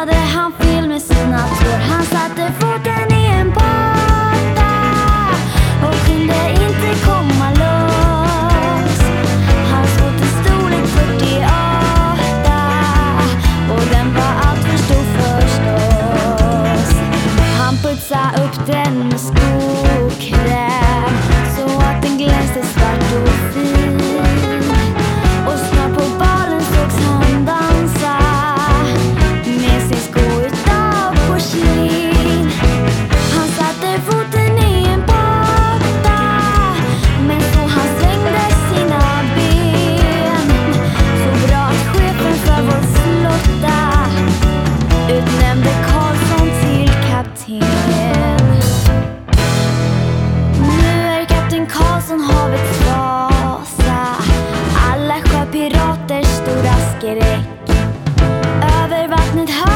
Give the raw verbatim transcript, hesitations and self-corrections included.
putsade han fel med sina tår. Han satte foten i en påta och kunde inte komma loss. Hans fot är storlek fyrtioåtta och den var allt för stor förstås. Han putsade upp den med skokräm så att den glänste svart och fin. Och snart på balen sågs han dansa med sin sko utav porslin. Han satte foten i en potta, men så han svängde sina ben. Så bra att chefen för vår flotta utnämnde Karlsson till kapten. Nu är kapten Karlsson havets vasa, alla sjöpiraters stora skräck. Över vattnet hör